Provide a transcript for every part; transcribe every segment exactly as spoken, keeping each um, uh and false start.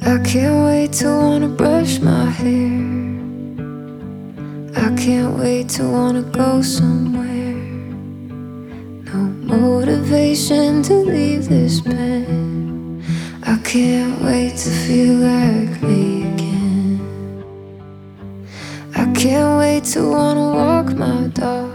I can't wait to wanna brush my hair. I can't wait to wanna go somewhere. No motivation to leave this bed. I can't wait to feel like me again. I can't wait to wanna walk my dog.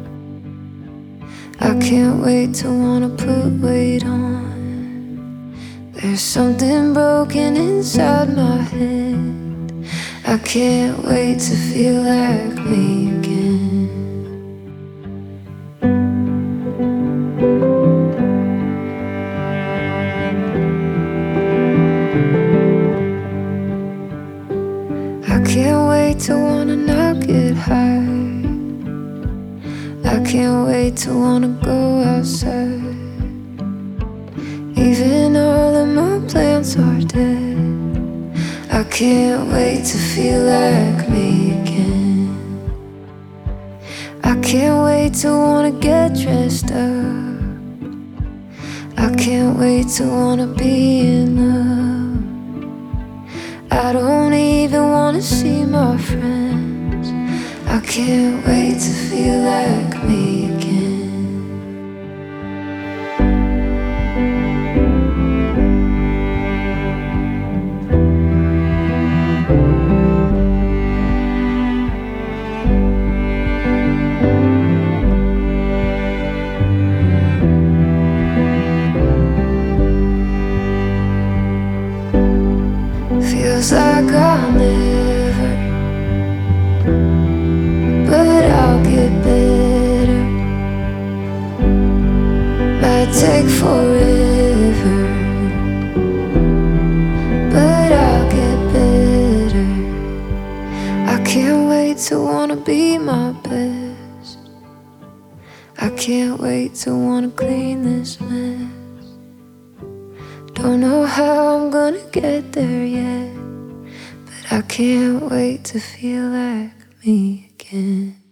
I can't wait to wanna put weight on. There's something broken inside my head. I can't wait to feel like me again. I can't wait to wanna not get high. I can't wait to wanna go outside. Even all of my plants are dead. I can't wait to feel like me again. I can't wait to wanna get dressed up. I can't wait to wanna be in love. I don't even wanna see my friends. I can't wait to feel like me again. Feels like I'll never, but I'll get better. Might take forever, but I'll get better. I can't wait to wanna be my best. I can't wait to wanna clean this mess. Don't know how I'm gonna get there yet, but I can't wait to feel like me again.